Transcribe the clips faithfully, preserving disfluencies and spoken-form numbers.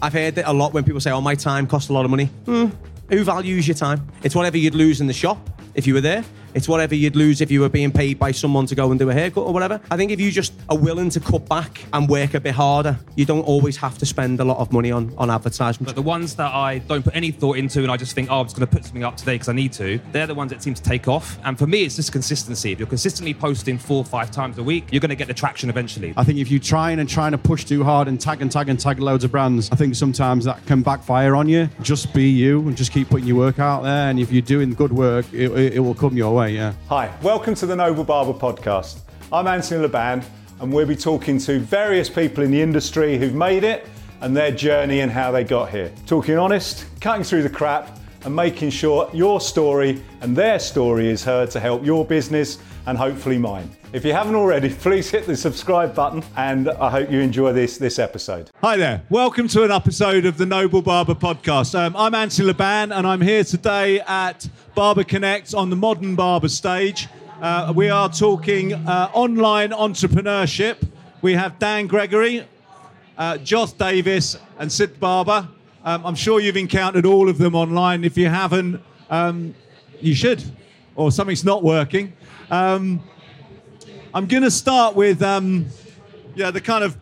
I've heard it a lot when people say, oh, my time costs a lot of money. Hmm. Who values your time? It's whatever you'd lose in the shop if you were there. It's whatever you'd lose if you were being paid by someone to go and do a haircut or whatever. I think if you just are willing to cut back and work a bit harder, you don't always have to spend a lot of money on, on advertisement. But the ones that I don't put any thought into and I just think, oh, I'm just going to put something up today because I need to, they're the ones that seem to take off. And for me, it's just consistency. If you're consistently posting four or five times a week, you're going to get the traction eventually. I think if you try and trying to push too hard and tag and tag and tag loads of brands, I think sometimes that can backfire on you. Just be you and just keep putting your work out there. And if you're doing good work, it, it, it will come your way, yeah. Hi. Welcome to the Noble Barber Podcast. I'm Anthony Laban, and we'll be talking to various people in the industry who've made it and their journey and how they got here. Talking honest, cutting through the crap, and making sure your story and their story is heard to help your business and hopefully mine. If you haven't already, please hit the subscribe button, and I hope you enjoy this, this episode. Hi there. Welcome to an episode of the Noble Barber Podcast. Um, I'm Anthony Laban, and I'm here today at Barber Connect on the Modern Barber stage. Uh, we are talking uh, online entrepreneurship. We have Dan Gregory, uh, Josh Davis, and Sid Barber. Um, I'm sure you've encountered all of them online. If you haven't, um, you should, or something's not working. Um, I'm going to start with um, yeah, the kind of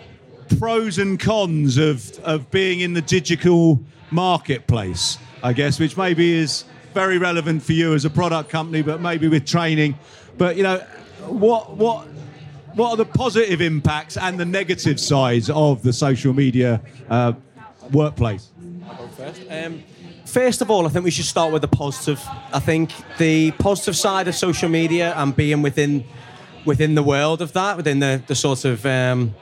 pros and cons of, of being in the digital marketplace, I guess, which maybe is very relevant for you as a product company, but maybe with training. But, you know, what what what are the positive impacts and the negative sides of the social media uh, workplace? I'll go first. Um, first of all, I think we should start with the positive. I think the positive side of social media and being within within the world of that, within the, the sort of um,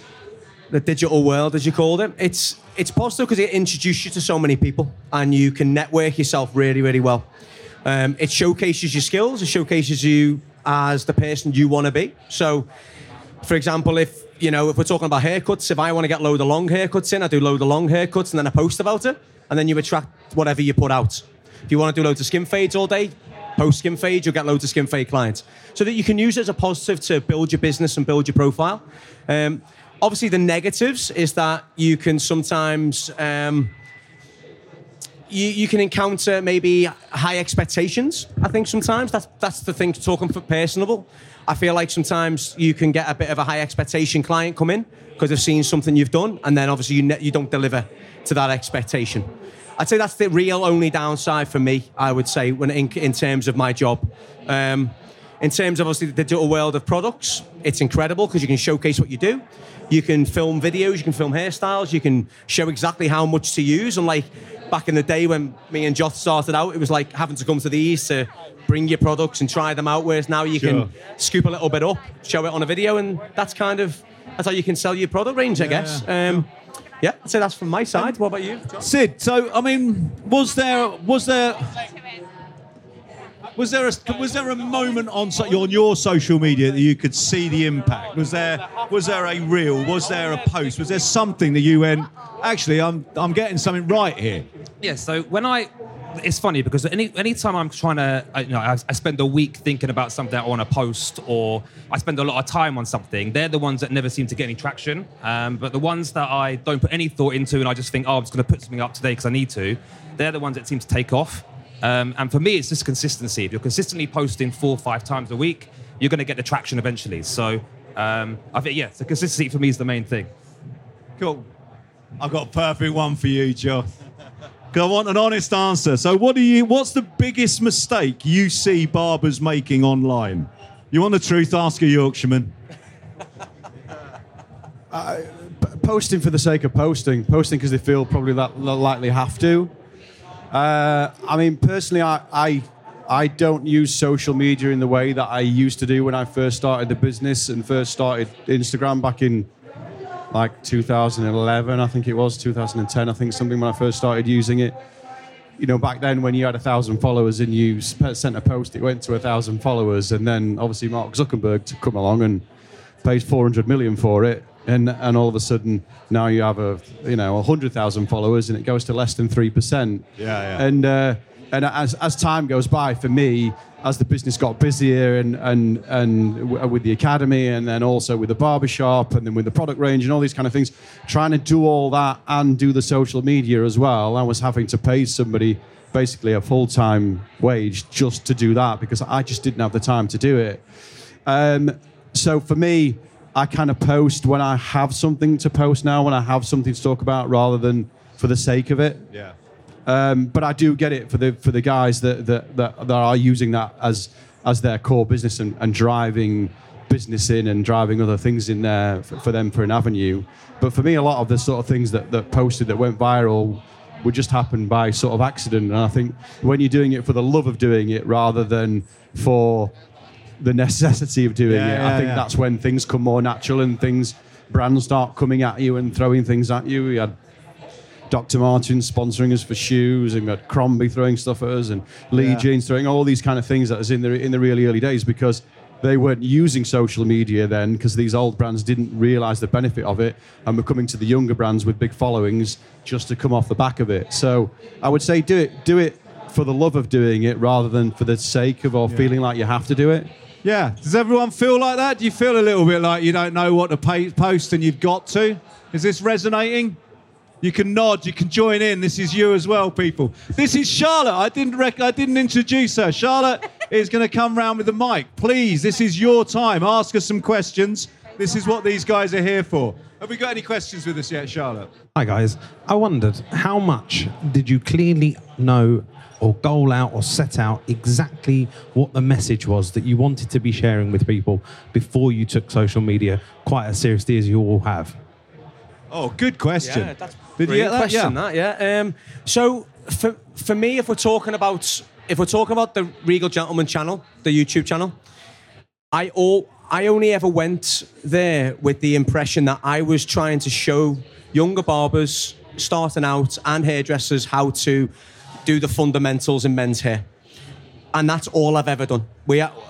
the digital world, as you called it, it's it's positive because it introduces you to so many people and you can network yourself really, really well. Um, it showcases your skills. It showcases you as the person you want to be. So, for example, if you know, if we're talking about haircuts, if I want to get load of long haircuts in, I do load of long haircuts and then I post about it, and then you attract whatever you put out. If you want to do loads of skin fades all day, post skin fades, you'll get loads of skin fade clients. So that you can use it as a positive to build your business and build your profile. Um, obviously, the negatives is that you can sometimes um, you, you can encounter maybe high expectations. I think sometimes that's that's the thing. Talking for personable, I feel like sometimes you can get a bit of a high expectation client come in because they've seen something you've done, and then obviously you ne- you don't deliver to that expectation. I'd say that's the real only downside for me, I would say, when in, in terms of my job. Um, in terms of obviously the digital world of products, it's incredible because you can showcase what you do. You can film videos, you can film hairstyles, you can show exactly how much to use. Unlike back in the day when me and Joth started out, it was like having to come to the East to bring your products and try them out, whereas now you Sure. can scoop a little bit up, show it on a video, and that's kind of, that's how you can sell your product range, I Yeah, guess. yeah. Um, Yeah, I'd say that's from my side. What about you, John? Sid, so I mean, was there was there was there a, was there a moment on so, on your social media that you could see the impact? Was there was there a reel? Was there a post? Was there something that you went, actually, I'm I'm getting something right here? Yeah, so when I... It's funny because any anytime I'm trying to, I, you know, I, I spend a week thinking about something I want to post, or I spend a lot of time on something, they're the ones that never seem to get any traction. Um, but the ones that I don't put any thought into and I just think, oh, I'm just going to put something up today because I need to, they're the ones that seem to take off. Um, and for me, it's just consistency. If you're consistently posting four or five times a week, you're going to get the traction eventually. So um, I think, yeah, so consistency for me is the main thing. Cool. I've got a perfect one for you, Joe. I want an honest answer. So what do you? What's the biggest mistake you see barbers making online? You want the truth? Ask a Yorkshireman. Uh, p- posting for the sake of posting. Posting because they feel probably that likely have to. Uh, I mean, personally, I, I I don't use social media in the way that I used to do when I first started the business and first started Instagram back in like two thousand eleven, I think it was, two thousand ten, I think, something when I first started using it. You know, back then when you had a thousand followers and you sent a post, it went to a thousand followers, and then obviously Mark Zuckerberg to come along and pays four hundred million for it, and and all of a sudden now you have a you know one hundred thousand followers and it goes to less than three percent. Yeah, yeah. And uh, and as as time goes by, for me, as the business got busier and and and w- with the academy, and then also with the barbershop, and then with the product range and all these kind of things, trying to do all that and do the social media as well, I was having to pay somebody basically a full-time wage just to do that because I just didn't have the time to do it. Um, so for me, I kind of post when I have something to post now, when I have something to talk about, rather than for the sake of it. Yeah. Um, but I do get it for the for the guys that that, that, that are using that as as their core business and, and driving business in and driving other things in there for, for them for an avenue. But for me, a lot of the sort of things that, that posted that went viral would just happen by sort of accident. And I think when you're doing it for the love of doing it rather than for the necessity of doing Yeah, it, yeah, I think yeah. that's when things come more natural and things, brands start coming at you and throwing things at you. We had Doctor Martens sponsoring us for shoes, and we had Crombie throwing stuff at us, and Lee Yeah. Jeans throwing all these kind of things at us in the in the really early days because they weren't using social media then, because these old brands didn't realise the benefit of it, and were coming to the younger brands with big followings just to come off the back of it. So I would say do it do it for the love of doing it rather than for the sake of or feeling like you have to do it. Yeah. Does everyone feel like that? Do you feel a little bit like you don't know what to pay, post and you've got to? Is this resonating? You can nod, you can join in. This is you as well, people. This is Charlotte. I didn't rec- I didn't introduce her. Charlotte is going to come round with the mic. Please, this is your time. Ask us some questions. This is what these guys are here for. Have we got any questions with us yet, Charlotte? Hi guys, I wondered how much did you clearly know or goal out or set out exactly what the message was that you wanted to be sharing with people before you took social media quite as seriously as you all have? Oh, good question. Yeah, that's Did you brilliant get that? question. Yeah. That, yeah. Um, so for for me, if we're talking about if we're talking about the Regal Gentleman channel, the YouTube channel, I all I only ever went there with the impression that I was trying to show younger barbers starting out and hairdressers how to do the fundamentals in men's hair, and that's all I've ever done. We, I,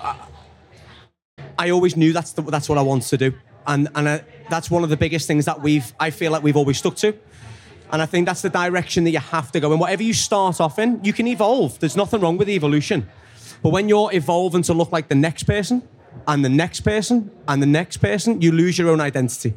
I always knew that's the, that's what I wanted to do. And and uh, that's one of the biggest things that we've, I feel like we've always stuck to. And I think that's the direction that you have to go in. Whatever you start off in, you can evolve. There's nothing wrong with evolution. But when you're evolving to look like the next person, and the next person, and the next person, you lose your own identity.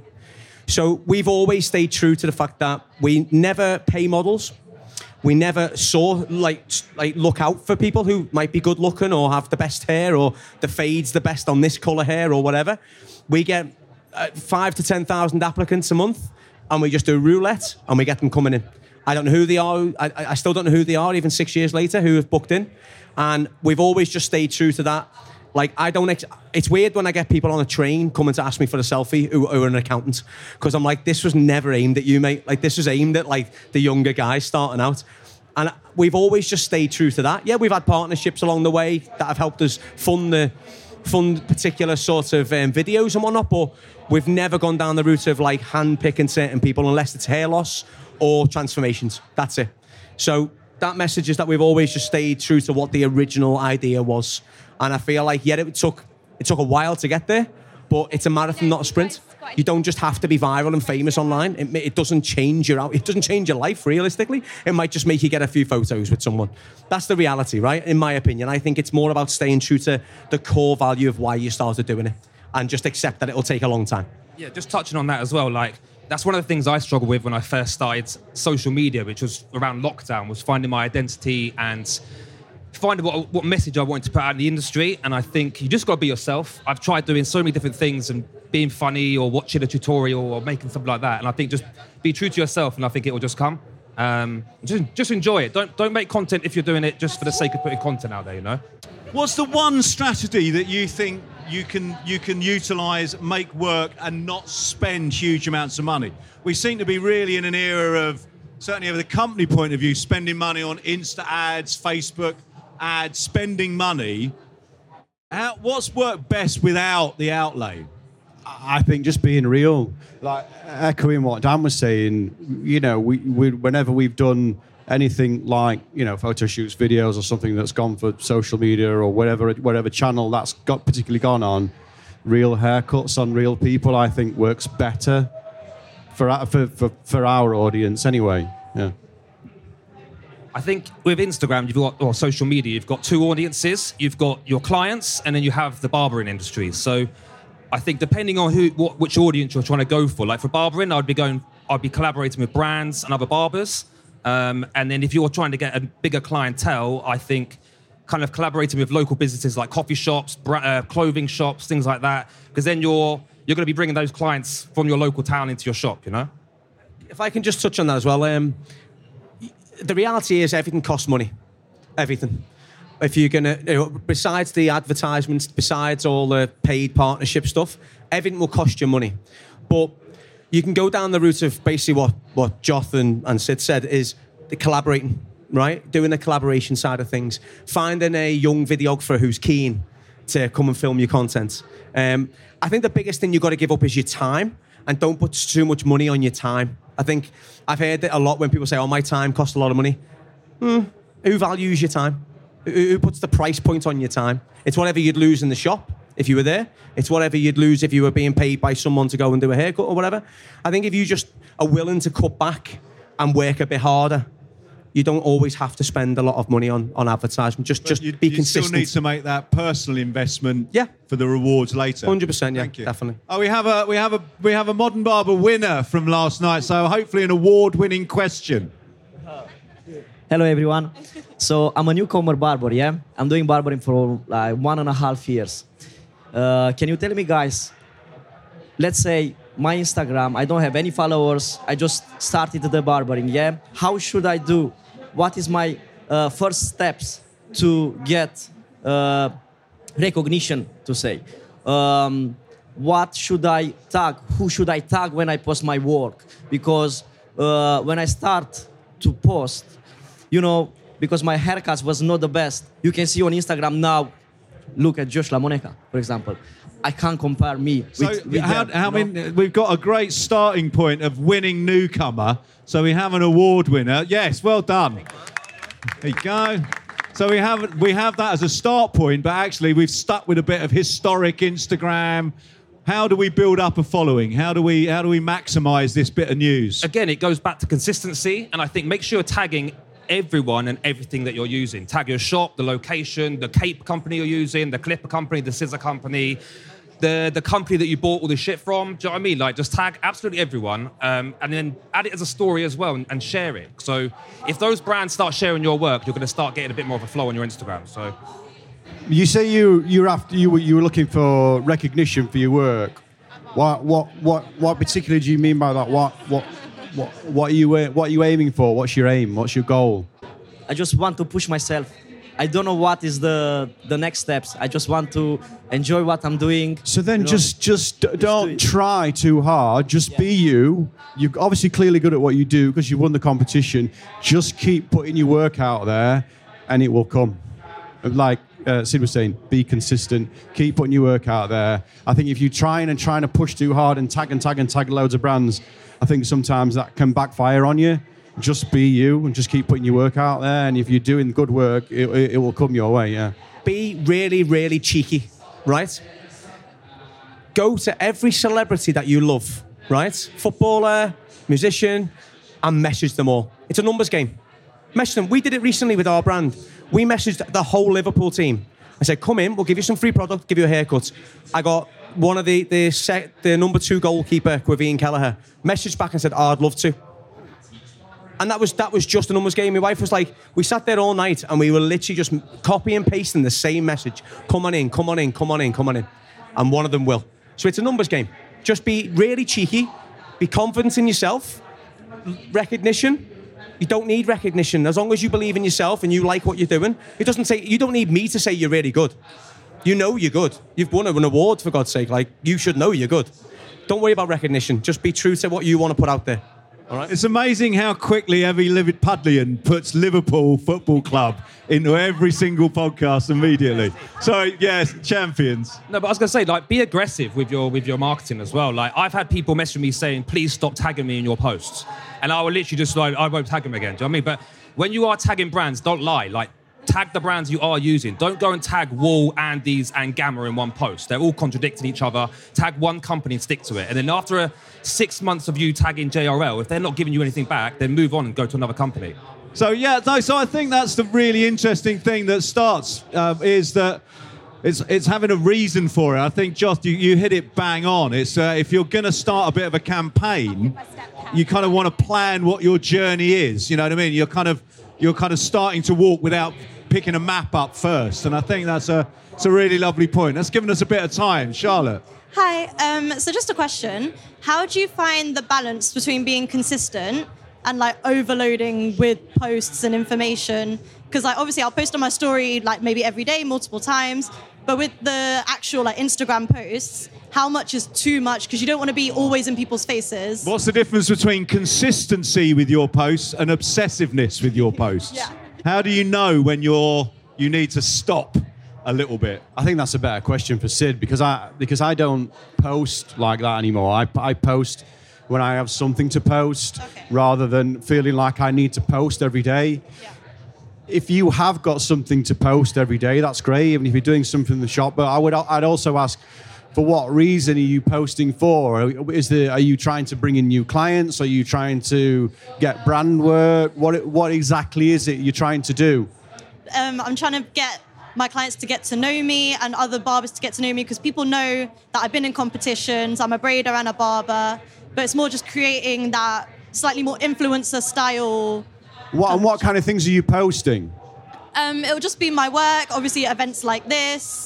So we've always stayed true to the fact that we never pay models. We never saw, like, like look out for people who might be good looking or have the best hair or the fade's the best on this colour hair or whatever. We get Uh, five to ten thousand applicants a month, and we just do roulette, and we get them coming in. I don't know who they are. I, I still don't know who they are, even six years later, who have booked in. And we've always just stayed true to that. Like, I don't. Ex- it's weird when I get people on a train coming to ask me for a selfie who, who are an accountant, because I'm like, this was never aimed at you, mate. Like, this was aimed at like the younger guys starting out. And we've always just stayed true to that. Yeah, we've had partnerships along the way that have helped us fund the. fund particular sort of um, videos and whatnot, but we've never gone down the route of like hand-picking certain people unless it's hair loss or transformations. That's it. So that message is that we've always just stayed true to what the original idea was. And I feel like, yeah, it took it took a while to get there, but it's a marathon, not a sprint. You don't just have to be viral and famous online. It, it doesn't change your out. It doesn't change your life realistically. It might just make you get a few photos with someone. That's the reality, right? In my opinion, I think it's more about staying true to the core value of why you started doing it, and just accept that it'll take a long time. Yeah, just touching on that as well, like, that's one of the things I struggled with when I first started social media, which was around lockdown, was finding my identity and finding what, what message I wanted to put out in the industry. And I think you just got to be yourself. I've tried doing so many different things and being funny or watching a tutorial or making something like that. And I think just be true to yourself, and I think it will just come. Um, just, just enjoy it. Don't don't make content if you're doing it just for the sake of putting content out there, you know? What's the one strategy that you think you can you can utilise, make work, and not spend huge amounts of money? We seem to be really in an era of, certainly of the company point of view, spending money on Insta ads, Facebook ads, spending money. How, what's worked best without the outlay? I think just being real, like echoing what Dan was saying, you know, we, we whenever we've done anything like, you know, photo shoots, videos, or something that's gone for social media or whatever, whatever channel that's got particularly gone on, real haircuts on real people, I think works better for for for, for our audience anyway. Yeah. I think with Instagram, you've got, or social media, you've got two audiences. You've got your clients, and then you have the barbering industry. So I think depending on who, what, which audience you're trying to go for, like for barbering, I'd be going, I'd be collaborating with brands and other barbers. Um, and then if you're trying to get a bigger clientele, I think kind of collaborating with local businesses like coffee shops, bra- uh, clothing shops, things like that, because then you're you're going to be bringing those clients from your local town into your shop, you know? If I can just touch on that as well, um, the reality is everything costs money, everything. If you're going to, you know, besides the advertisements, besides all the paid partnership stuff, everything will cost you money. But you can go down the route of basically what, what Joth and, and Sid said is the collaborating, right? Doing the collaboration side of things. Finding a young videographer who's keen to come and film your content. Um, I think the biggest thing you've got to give up is your time, and don't put too much money on your time. I think I've heard it a lot when people say, oh, my time costs a lot of money. Hmm. Who values your time? Who, who puts the price point on your time? It's whatever you'd lose in the shop if you were there. It's whatever you'd lose if you were being paid by someone to go and do a haircut or whatever. I think if you just are willing to cut back and work a bit harder, you don't always have to spend a lot of money on, on advertisement. Just, just you, be you consistent. You still need to make that personal investment yeah. for the rewards later. one hundred percent, yeah, Thank you. definitely. Oh, we have a we have a we have a Modern Barber winner from last night, so hopefully an award-winning question. Hello, everyone. So I'm a newcomer barber, yeah? I'm doing barbering for like one and a half years. Uh, can you tell me, guys, let's say my Instagram, I don't have any followers. I just started the barbering, yeah? How should I do? What is my uh, first steps to get uh, recognition, to say? Um, what should I tag? Who should I tag when I post my work? Because uh, when I start to post, you know, because my haircuts was not the best. You can see on Instagram now, look at Josh Lamoneca, for example. I can't compare me So with, with how, them, how you know? many, we've got a great starting point of winning newcomer. So we have an award winner. Yes, well done. There you go. So we have we have that as a start point, but actually we've stuck with a bit of historic Instagram. How do we build up a following? How do we how do we maximise this bit of news? Again, it goes back to consistency, and I think make sure you're tagging everyone and everything that you're using. Tag your shop, the location, the cape company you're using, the clipper company, the scissor company, the, the company that you bought all the shit from. Do you know what I mean? Like, just tag absolutely everyone, um, and then add it as a story as well, and, and share it. So if those brands start sharing your work, you're going to start getting a bit more of a flow on your Instagram. So You say you you're after you were you were looking for recognition for your work. What what what what particularly do you mean by that? What what what what are you what are you aiming for? What's your aim? What's your goal? I just want to push myself. I don't know what is the the next steps. I just want to enjoy what I'm doing. So then you know? just just d- don't do it. try too hard. Just Yeah. be you. You're obviously clearly good at what you do because you won the competition. Just keep putting your work out there, and it will come. Like uh, Sid was saying, be consistent. Keep putting your work out there. I think if you're trying and trying to push too hard and tag and tag and tag loads of brands, I think sometimes that can backfire on you. Just be you and just keep putting your work out there. And if you're doing good work, it, it, it will come your way, yeah. Be really, really cheeky, right? Go to every celebrity that you love, right? Footballer, musician, and message them all. It's a numbers game. Message them. We did it recently with our brand. We messaged the whole Liverpool team. I said, come in, we'll give you some free product, give you a haircut. I got one of the the, set, the number two goalkeeper, with Ian Kelleher, messaged back and said, oh, I'd love to. And that was that was just a numbers game. My wife was like, we sat there all night and we were literally just copy and pasting the same message. Come on in, come on in, come on in, come on in. And one of them will. So it's a numbers game. Just be really cheeky, be confident in yourself. Recognition, you don't need recognition. As long as you believe in yourself and you like what you're doing, it doesn't say, you don't need me to say you're really good. You know you're good. You've won an award, for God's sake. Like, you should know you're good. Don't worry about recognition. Just be true to what you want to put out there. All right? It's amazing how quickly Evie Pudlian puts Liverpool Football Club into every single podcast immediately. So, yes, champions. no, but I was going to say, like, be aggressive with your with your marketing as well. Like, I've had people message me saying, please stop tagging me in your posts. And I will literally just like, I won't tag them again. Do you know what I mean? But when you are tagging brands, don't lie. Like, tag the brands you are using. Don't go and tag Wool, Andes, and Gamma in one post. They're all contradicting each other. Tag one company and stick to it. And then after a six months of you tagging J R L, if they're not giving you anything back, then move on and go to another company. So yeah, no, so I think that's the really interesting thing that starts uh, is that it's it's having a reason for it. I think, Josh, you, you hit it bang on. It's uh, if you're going to start a bit of a campaign, you kind of want to plan what your journey is. You know what I mean? You're kind of you're kind of starting to walk without picking a map up first, and I think that's a it's a really lovely point. That's given us a bit of time, Charlotte. Hi. Um, so just a question: how do you find the balance between being consistent and like overloading with posts and information? Because like obviously I'll post on my story like maybe every day, multiple times. But with the actual like Instagram posts, how much is too much? Because you don't want to be always in people's faces. What's the difference between consistency with your posts and obsessiveness with your posts? Yeah. How do you know when you're you need to stop a little bit? I think that's a better question for Sid because I because I don't post like that anymore. I, I post when I have something to post Okay. rather than feeling like I need to post every day. Yeah. If you have got something to post every day, that's great. Even if you're doing something in the shop, but I would I'd also ask, for what reason are you posting for? Is there are you trying to bring in new clients? Are you trying to get brand work? What what exactly is it you're trying to do? Um, I'm trying to get my clients to get to know me and other barbers to get to know me because people know that I've been in competitions. I'm a braider and a barber, but it's more just creating that slightly more influencer style. What and what kind of things are you posting? Um, it'll just be my work, obviously events like this.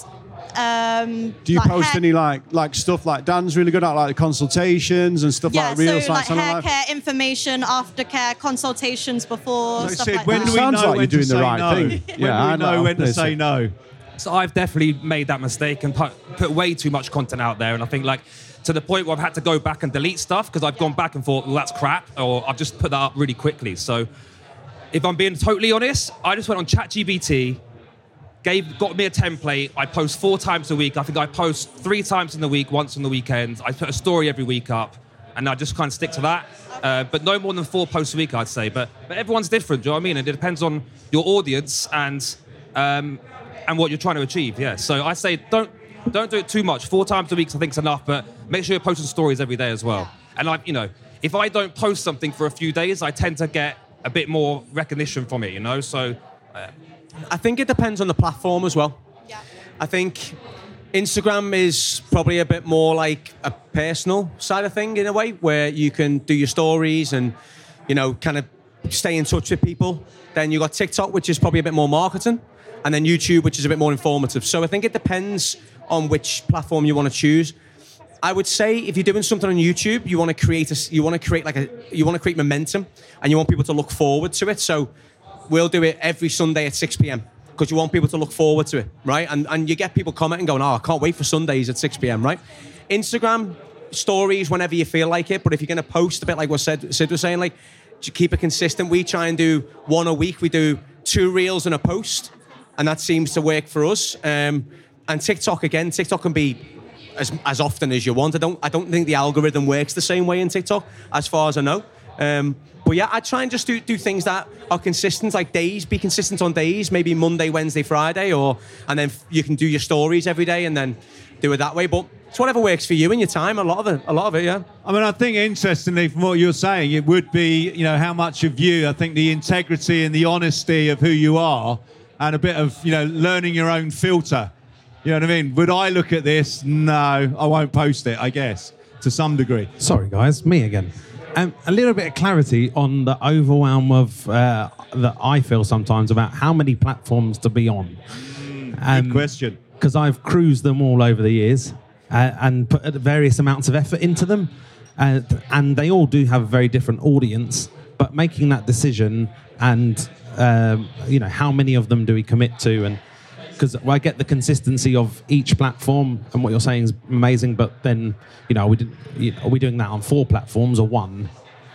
Um, Do you like post hair- any like like stuff like Dan's really good at, like the consultations and stuff Yeah, like real so like sites on hair life? care information, aftercare, consultations before, So stuff Sid, like when that. do we Sounds know like when you're to doing the say right no? thing. When Yeah, do I we know, know when to listen. say no? So I've definitely made that mistake and put, put way too much content out there. And I think like to the point where I've had to go back and delete stuff because I've gone back and thought, well, that's crap. Or I've just put that up really quickly. So if I'm being totally honest, I just went on ChatGPT, gave, got me a template. I post four times a week. I think I post three times in the week, once on the weekends. I put a story every week up. And I just kind of stick to that. Uh, but no more than four posts a week, I'd say. But, but everyone's different, do you know what I mean? And it depends on your audience and um, and what you're trying to achieve, yeah. So I say don't don't do it too much. Four times a week I think is enough, but make sure you're posting stories every day as well. And like, you know, if I don't post something for a few days, I tend to get a bit more recognition from it, you know? So uh, I think it depends on the platform as well. Yeah. I think Instagram is probably a bit more like a personal side of thing in a way, where you can do your stories and, you know, kind of stay in touch with people. Then you got TikTok, which is probably a bit more marketing, and then YouTube, which is a bit more informative. So I think it depends on which platform you want to choose. I would say if you're doing something on YouTube, you want to create a, you want to create like a, you want to create momentum, and you want people to look forward to it. So we'll do it every Sunday at six p.m. because you want people to look forward to it, right? And and you get people commenting going, oh, I can't wait for Sundays at six p.m., right? Instagram stories whenever you feel like it, but if you're going to post a bit like what Sid, Sid was saying, like, to keep it consistent, we try and do one a week. We do two reels and a post, and that seems to work for us. Um, and TikTok, again, TikTok can be as as often as you want. I don't I don't think the algorithm works the same way in TikTok, as far as I know. Um, but yeah, I try and just do, do things that are consistent, like days. Be consistent on days, maybe Monday, Wednesday, Friday, or and then you can do your stories every day and then do it that way. But it's whatever works for you and your time. A lot of it, a lot of it, yeah. I mean, I think interestingly, from what you're saying, it would be, you know, how much of you, I think the integrity and the honesty of who you are, and a bit of, you know, learning your own filter. You know what I mean? Would I look at this? No, I won't post it, I guess, to some degree. Sorry, guys, me again. Um, a little bit of clarity on the overwhelm of uh, that I feel sometimes about how many platforms to be on. Good question. Because I've cruised them all over the years uh, and put various amounts of effort into them, uh, and they all do have a very different audience. But making that decision and um, you know, how many of them do we commit to, and because I get the consistency of each platform, and what you're saying is amazing. But then, you know, are we, did, you know, are we doing that on four platforms or one?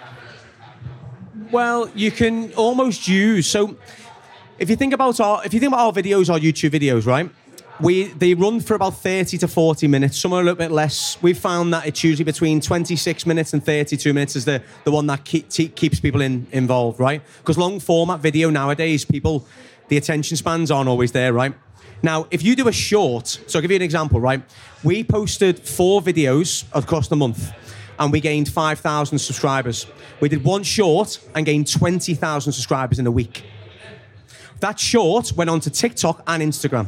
Well, you can almost use, so if you think about our if you think about our videos, our YouTube videos, right? We they run for about thirty to forty minutes. Some are a little bit less. We've found that it's usually between twenty-six minutes and thirty-two minutes is the, the one that keep, te- keeps people in, involved, right? Because long format video nowadays, people, the attention spans aren't always there, right? Now, if you do a short, so I'll give you an example, right? We posted four videos across the month. and we gained five thousand subscribers. We did one short and gained twenty thousand subscribers in a week. That short went on to TikTok and Instagram.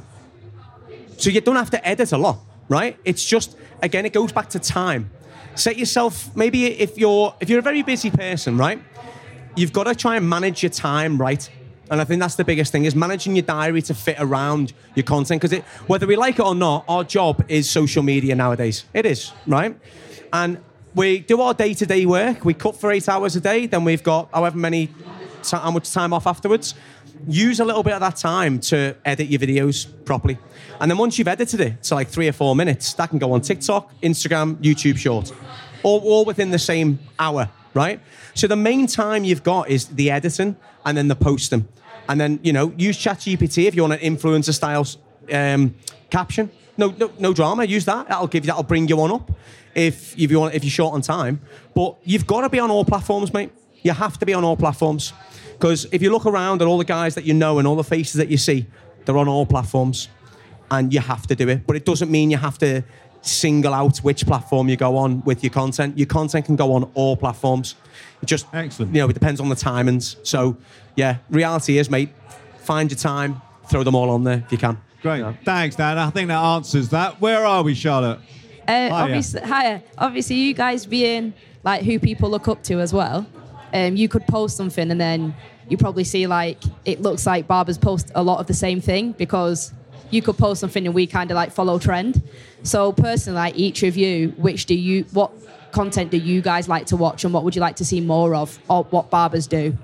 So you don't have to edit a lot, right? It's just, again, it goes back to time. Set yourself, maybe if you're if you're a very busy person, right? You've got to try and manage your time right. And I think that's the biggest thing, is managing your diary to fit around your content. Because whether we like it or not, our job is social media nowadays. It is, right? And we do our day-to-day work. We cut for eight hours a day. Then we've got however many, how much time off afterwards. Use a little bit of that time to edit your videos properly. And then once you've edited it to like three or four minutes, that can go on TikTok, Instagram, YouTube Shorts, all, all within the same hour, right? So the main time you've got is the editing and then the posting. And then, you know, use ChatGPT if you want an influencer style um, caption. No, no, no drama. Use that. That'll give you. That'll bring you on up if if you want. If you're short on time. But you've got to be on all platforms, mate. You have to be on all platforms, because if you look around at all the guys that you know and all the faces that you see, they're on all platforms, and you have to do it. But it doesn't mean you have to single out which platform you go on with your content. Your content can go on all platforms. It just, excellent. You know, it depends on the timings. So, yeah, reality is, mate, find your time, throw them all on there if you can. Great. Yeah. Thanks, Dan. I think that answers that. Where are we, Charlotte? Uh, obviously, hiya. Obviously, you guys being like who people look up to as well, um, you could post something and then you probably see like it looks like barbers post a lot of the same thing, because you could post something and we kind of like follow trend. So personally, like each of you, which do you, what content do you guys like to watch, and what would you like to see more of, or what barbers do?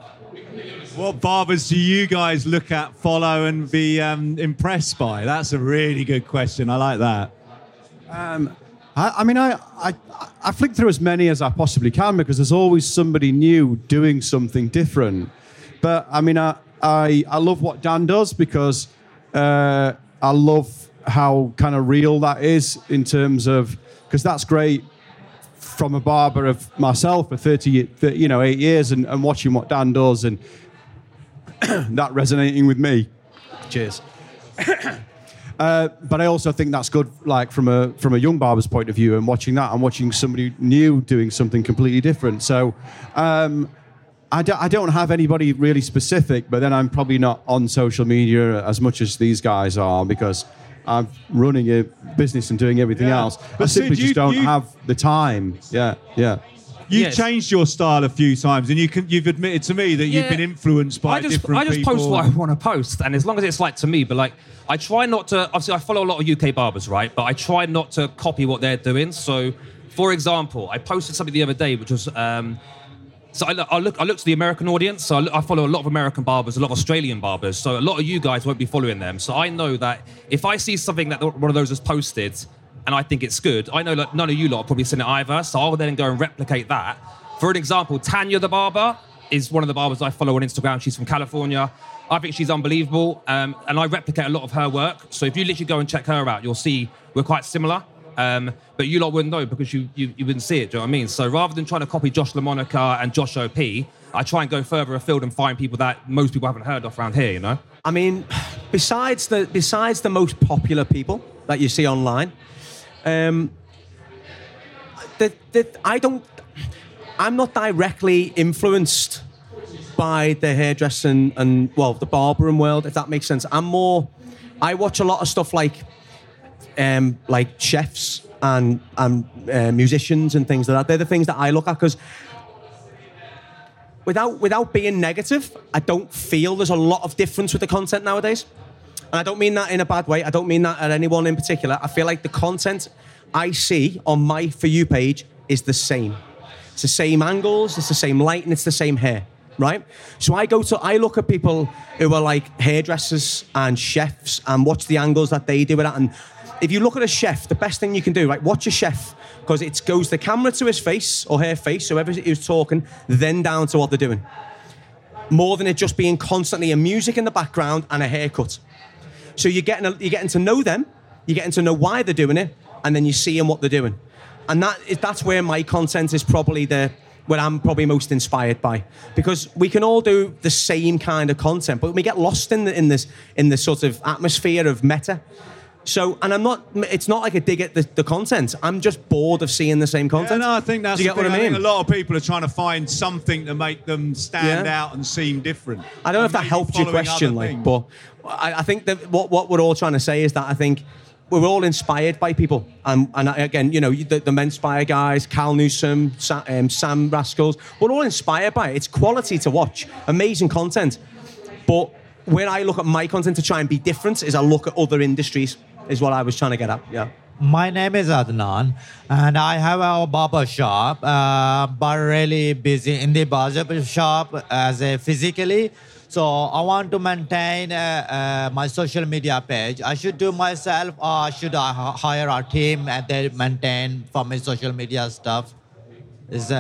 What barbers do you guys look at, follow, and be um, impressed by? That's a really good question. I like that. Um, I, I mean, I, I I flick through as many as I possibly can, because there's always somebody new doing something different. But I mean, I I, I love what Dan does, because uh, I love how kind of real that is in terms of, because that's great from a barber of myself for thirty, you know, eight years, and, and watching what Dan does, and that resonating with me. Cheers. uh, but I also think that's good, like from a from a young barber's point of view, and watching that and watching somebody new doing something completely different. So um, I, do, I don't have anybody really specific, but then I'm probably not on social media as much as these guys are, because I'm running a business and doing everything Yeah. else. But I simply Sid, you- just don't you- have the time. Yeah, yeah. You've Yes. changed your style a few times, and you can, you've admitted to me that you've Yeah. been influenced by I just, different I just people. post what I want to post, and as long as it's like to me, but like I try not to. Obviously, I follow a lot of U K barbers, right? But I try not to copy what they're doing. So, for example, I posted something the other day, which was. Um, So I look, I look, I look to the American audience. So I, look, I follow a lot of American barbers, a lot of Australian barbers. So a lot of you guys won't be following them. So I know that if I see something that one of those has posted, and I think it's good, I know that none of you lot have probably seen it either. So I'll then go and replicate that. For an example, Tanya the barber is one of the barbers I follow on Instagram. She's from California. I think she's unbelievable, um, and I replicate a lot of her work. So if you literally go and check her out, you'll see we're quite similar. Um, but you lot wouldn't know, because you, you you wouldn't see it, do you know what I mean? So rather than trying to copy Josh LaMonica and Josh O P, I try and go further afield and find people that most people haven't heard of around here, you know? I mean, besides the besides the most popular people that you see online, um, the, the, I don't, I'm not directly influenced by the hairdressing and, well, the barbering world, if that makes sense. I'm more, I watch a lot of stuff like, um, like chefs and, and uh, musicians and things like that. They're the things that I look at, because without without being negative, I don't feel there's a lot of difference with the content nowadays. And I don't mean that in a bad way. I don't mean that at anyone in particular. I feel like the content I see on my For You page is the same. It's the same angles, it's the same light, and it's the same hair, right? So I go to, I look at people who are like hairdressers and chefs and watch the angles that they do it at. And if you look at a chef, the best thing you can do, right, watch a chef, because it goes the camera to his face or her face, whoever is talking, then down to what they're doing. More than it just being constantly a music in the background and a haircut. So you're getting, a, you're getting to know them, you're getting to know why they're doing it, and then you see them what they're doing. And that is, that's where my content is probably the, where I'm probably most inspired by. Because we can all do the same kind of content, but we get lost in, the, in this in this sort of atmosphere of meta. So, and I'm not, it's not like a dig at the, the content. I'm just bored of seeing the same content. Yeah, no, I think that's Do you the get thing. what I mean? think a lot of people are trying to find something to make them stand Yeah. out and seem different. I don't know if that Maybe helped your following question, other like, things. but I, I think that what, what we're all trying to say is that I think we're all inspired by people. And, and again, you know, the, the Menspire guys, Cal Newsom, Sa, um, Sam Rascals, we're all inspired by it. It's quality to watch, amazing content. But when I look at my content to try and be different is I look at other industries, is what I was trying to get at, yeah. My name is Adnan, and I have a barber shop, uh, but really busy in the barber shop as a physically. So I want to maintain uh, uh, my social media page. I should do myself, or should I h- hire a team and they maintain for my social media stuff? Is uh,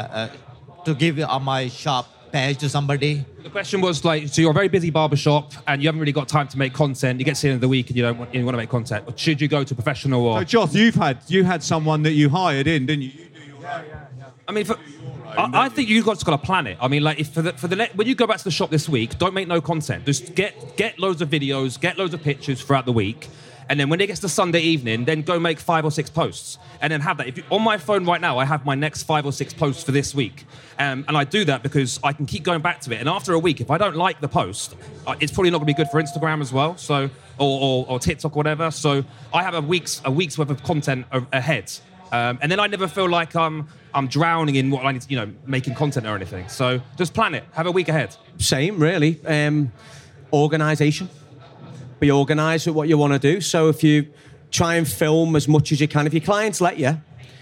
uh, to give uh, my shop page to somebody? The question was like, so you're a very busy barbershop and you haven't really got time to make content. You get to the end of the week and you don't want, you want to make content. Or should you go to a professional or? So, Joth, you've had you had someone that you hired in, didn't you? you do your yeah, yeah, yeah. I mean, for, I, I think you've got to got to plan it. I mean, like, if for the for the when you go back to the shop this week, don't make no content. Just get get loads of videos, get loads of pictures throughout the week, and then when it gets to Sunday evening, then go make five or six posts, and then have that. If you, on my phone right now, I have my next five or six posts for this week, um, and I do that because I can keep going back to it. And after a week, if I don't like the post, uh, it's probably not going to be good for Instagram as well. So or, or, or TikTok or whatever. So I have a week's a week's worth of content a- ahead. Um, and then I never feel like I'm I'm drowning in what I need to, you know, making content or anything. So just plan it. Have a week ahead. Same, really. Um, organisation. Be organised with what you want to do. So if you try and film as much as you can, if your clients let you,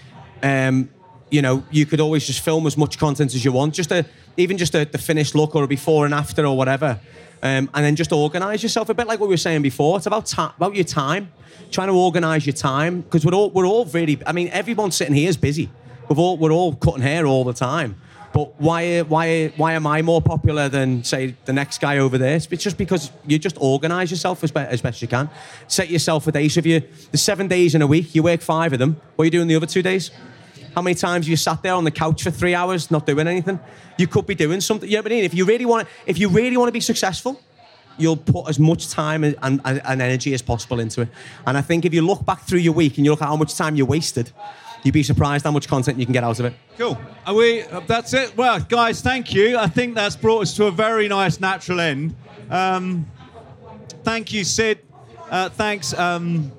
um, you know, you could always just film as much content as you want. Just a, even just a, the finished look or a before and after or whatever. Um, and then just organise yourself. A bit like what we were saying before. It's about ta- about your time. Trying to organise your time, because we're all we're all really. I mean, everyone sitting here is busy. We've all we're all cutting hair all the time. But why why why am I more popular than say the next guy over there? It's just because you just organise yourself as, be- as best you can. Set yourself a day. So if you the seven days in a week, you work five of them. What are you doing the other two days? How many times have you sat there on the couch for three hours not doing anything? You could be doing something. You know what I mean? If you really want, if you really want to be successful, you'll put as much time and, and, and energy as possible into it. And I think if you look back through your week and you look at how much time you wasted, you'd be surprised how much content you can get out of it. Cool. Are we? Uh, that's it. Well, guys, thank you. I think that's brought us to a very nice natural end. Um, thank you, Sid. Uh, thanks, um,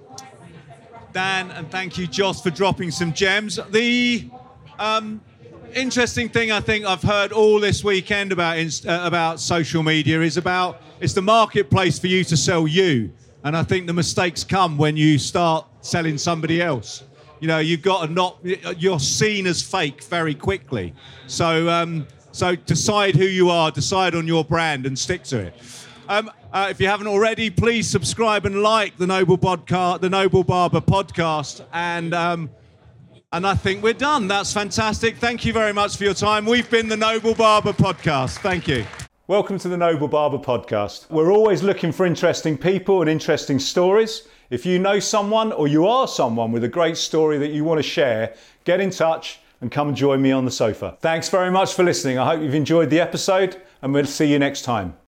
Dan, and thank you, Joss, for dropping some gems. The um, interesting thing I think I've heard all this weekend about inst- uh, about social media is about it's the marketplace for you to sell you. And I think the mistakes come when you start selling somebody else. You know, you've got to not, you're seen as fake very quickly. So, um, so decide who you are, decide on your brand and stick to it. Um, uh, if you haven't already, please subscribe and like the Noble Podcast, the Noble Barber Podcast. And, um, and I think we're done. That's fantastic. Thank you very much for your time. We've been the Noble Barber Podcast. Thank you. Welcome to the Noble Barber Podcast. We're always looking for interesting people and interesting stories. If you know someone or you are someone with a great story that you want to share, get in touch and come join me on the sofa. Thanks very much for listening. I hope you've enjoyed the episode and we'll see you next time.